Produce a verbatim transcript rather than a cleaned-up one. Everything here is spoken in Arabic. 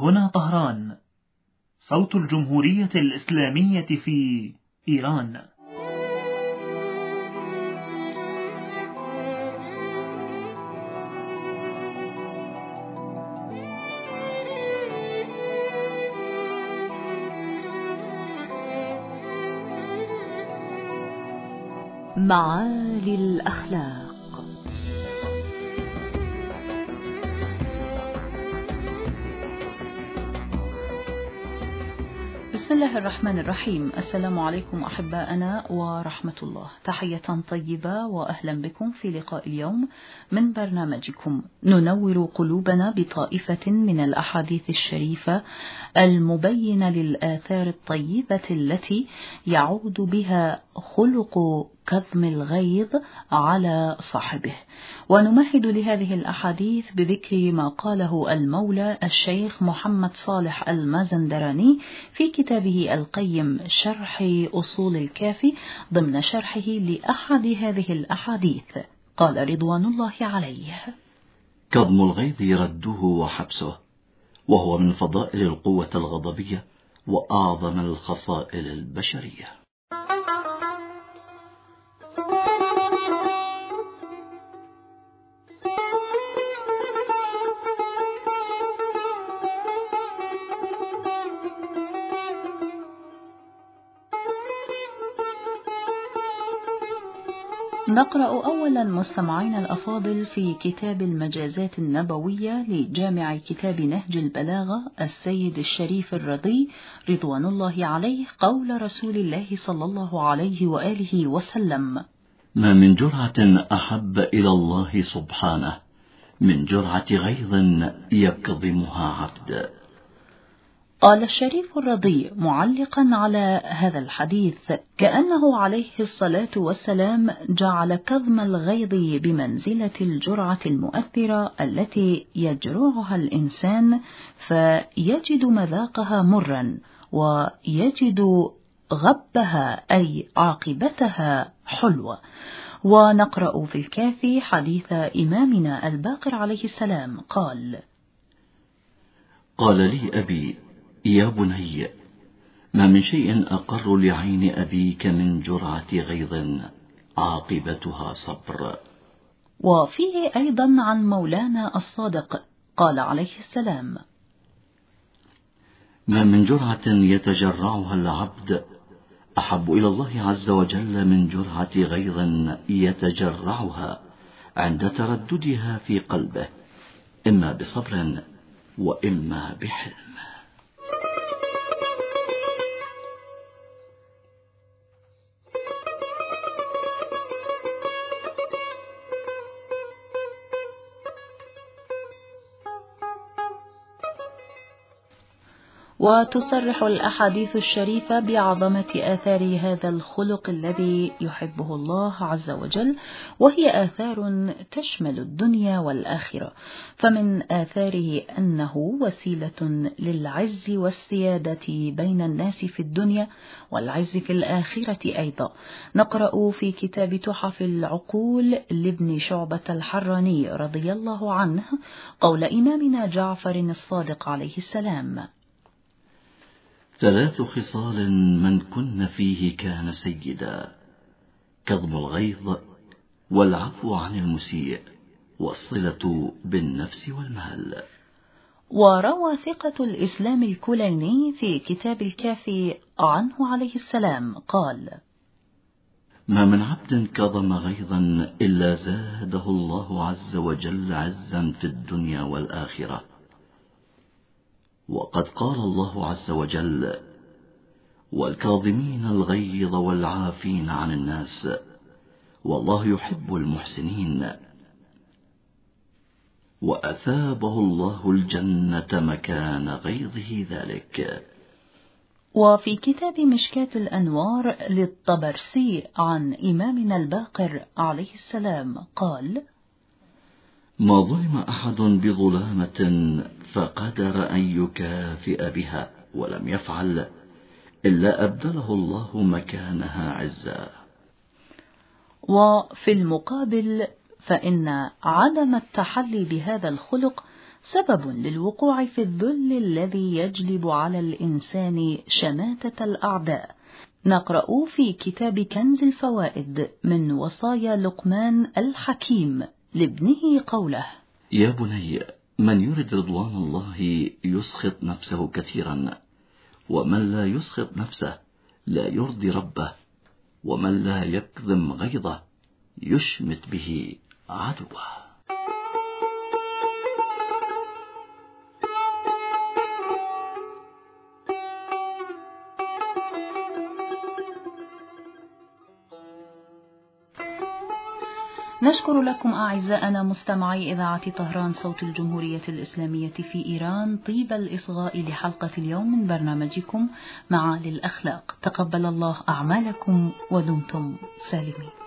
هنا طهران، صوت الجمهورية الإسلامية في إيران. معالي الأخلاق. بسم الله الرحمن الرحيم. السلام عليكم أحباءنا ورحمة الله. تحية طيبة وأهلا بكم في لقاء اليوم من برنامجكم ننور قلوبنا بطائفة من الأحاديث الشريفة المبينة للآثار الطيبة التي يعود بها خلق كظم الغيظ على صاحبه، ونمهد لهذه الأحاديث بذكر ما قاله المولى الشيخ محمد صالح المازندراني في كتابه القيم شرح أصول الكافي ضمن شرحه لأحد هذه الأحاديث. قال رضوان الله عليه: كظم الغيظ رده وحبسه، وهو من فضائل القوة الغضبية وأعظم الخصائل البشرية. نقرأ أولا مستمعين الأفاضل في كتاب المجازات النبوية لجامع كتاب نهج البلاغة السيد الشريف الرضي رضوان الله عليه قول رسول الله صلى الله عليه وآله وسلم: ما من جرعة أحب إلى الله سبحانه من جرعة غيظ يكظمها عبد. قال الشريف الرضي معلقا على هذا الحديث: كأنه عليه الصلاة والسلام جعل كظم الغيظ بمنزلة الجرعة المؤثرة التي يجرعها الإنسان فيجد مذاقها مرا ويجد غبها أي عاقبتها حلوة. ونقرأ في الكافي حديث إمامنا الباقر عليه السلام قال: قال لي أبي: يا بني، ما من شيء أقر لعين أبيك من جرعة غيظ عاقبتها صبر. وفيه أيضا عن مولانا الصادق قال عليه السلام: ما من جرعة يتجرعها العبد أحب إلى الله عز وجل من جرعة غيظ يتجرعها عند ترددها في قلبه، إما بصبر وإما بحلم. وتصرح الأحاديث الشريفة بعظمة آثار هذا الخلق الذي يحبه الله عز وجل، وهي آثار تشمل الدنيا والآخرة. فمن آثاره أنه وسيلة للعز والسيادة بين الناس في الدنيا والعز في الآخرة أيضا. نقرأ في كتاب تحف العقول لابن شعبة الحراني رضي الله عنه قول إمامنا جعفر الصادق عليه السلام: ثلاث خصال من كن فيه كان سيدا: كظم الغيظ، والعفو عن المسيء، والصلة بالنفس والمال. وروى ثقة الإسلام الكليني في كتاب الكافي عنه عليه السلام قال: ما من عبد كظم غيظا إلا زاده الله عز وجل عزا في الدنيا والآخرة. وقد قال الله عز وجل: والكاظمين الغيظ والعافين عن الناس والله يحب المحسنين. وأثابه الله الجنة مكان غيظه ذلك. وفي كتاب مشكاة الأنوار للطبرسي عن إمامنا الباقر عليه السلام قال: ما ظلم أحد بظلامة فقدر أن يكافئ بها ولم يفعل إلا أبدله الله مكانها عزا. وفي المقابل فإن عدم التحلي بهذا الخلق سبب للوقوع في الذل الذي يجلب على الإنسان شماتة الأعداء. نقرأ في كتاب كنز الفوائد من وصايا لقمان الحكيم لابنه قوله: يا بني، من يرد رضوان الله يسخط نفسه كثيرا، ومن لا يسخط نفسه لا يرضي ربه، ومن لا يكظم غيظه يشمت به عدوه. نشكر لكم أعزائنا مستمعي إذاعة طهران صوت الجمهورية الإسلامية في إيران طيب الإصغاء لحلقة اليوم من برنامجكم معالي الأخلاق. تقبل الله أعمالكم ودمتم سالمين.